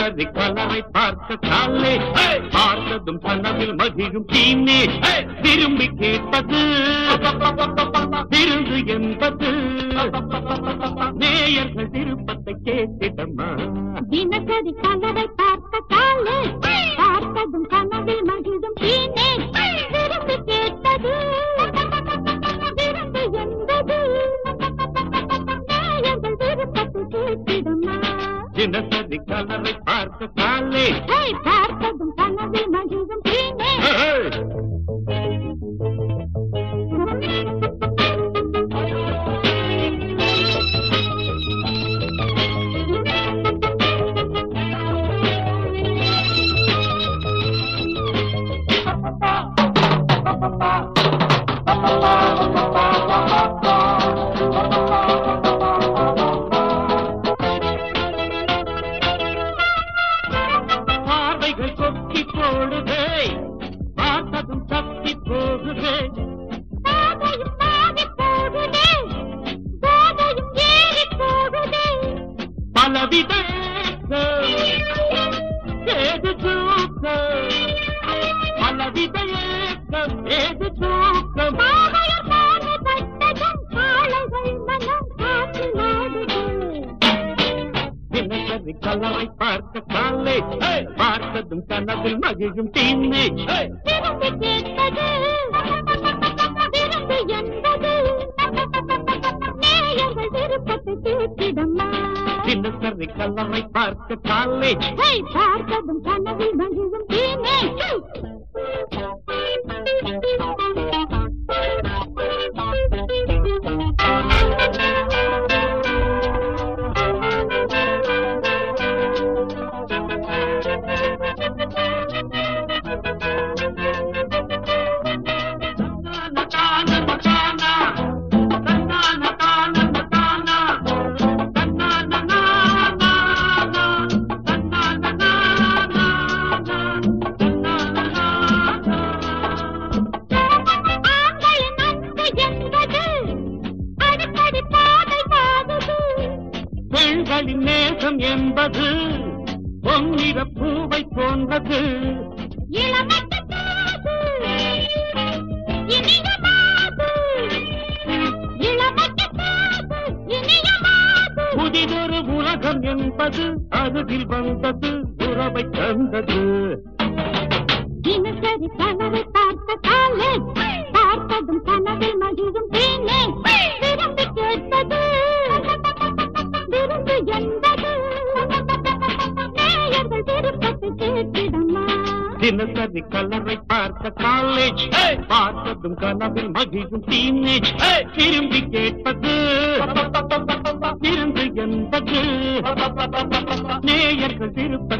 தினசரி கலரை பார்த்த காலே பார்த்ததும் கனவில் மகிழும் தீனே விரும்பி கேட்பது விருந்து என்பது நேயர்கள் விருப்பத்தை கேட்டிடமா. தினசரி கலரை பார்த்த காலே பார்த்ததும் கனவில் மகிழும் தீனே விரும்பி கேட்பது விருந்து என்பது நேயர்கள் விருப்பத்தை கேட்டிடமா. தினசரி கலரை பார்த்த காலே பார்த்ததும் கனவில் மகிழும் தீனே. பார்வைகள் கொக்கி போடுதே பார்த்ததும் சக்தி போகுதே பாதையும் மாறி போகுதே பாதையும் ஏறி போகுதே பலவித ஏது தூக்கம் பலவித ஏக்கம் ஏது தூக்கம் பாதையும் மாறி பட்டதும் காளைகள் மனம் காற்று நாடுது. தினசரி கலரை பார்த்த காலே பார்த்ததும் கனவில் மகிழும் தீனே விரும்பி கேட்பது விருந்து என்பது நேயர்கள் விருப்பத்தை கேட்டிடமா. தினசரி கலரை பார்த்த காலே பார்த்ததும் கனவில் மகிழும் தீனே. பெண்களின் நேசம் என்பது பொன்னிற பூவை போன்றது புதிதொரு உலகம் என்பது அருகில் வந்தது உறவை தந்தது. தினசரி கனவை பார்த்த காலே பார்த்ததும் கனவில் மகிழும் தீனே விரும்பி கேட்பது விருந்து என்பது நேயர்கள் விருப்பத்தை கேட்டிடமா. தினசரி கலரை பார்த்த காலேஜ் பார்த்ததும் கனவில் மகிழும் டீனேஜ் விரும்பி கேட்பது விருந்து என்பது நேயர்கள் விருப்பத்தை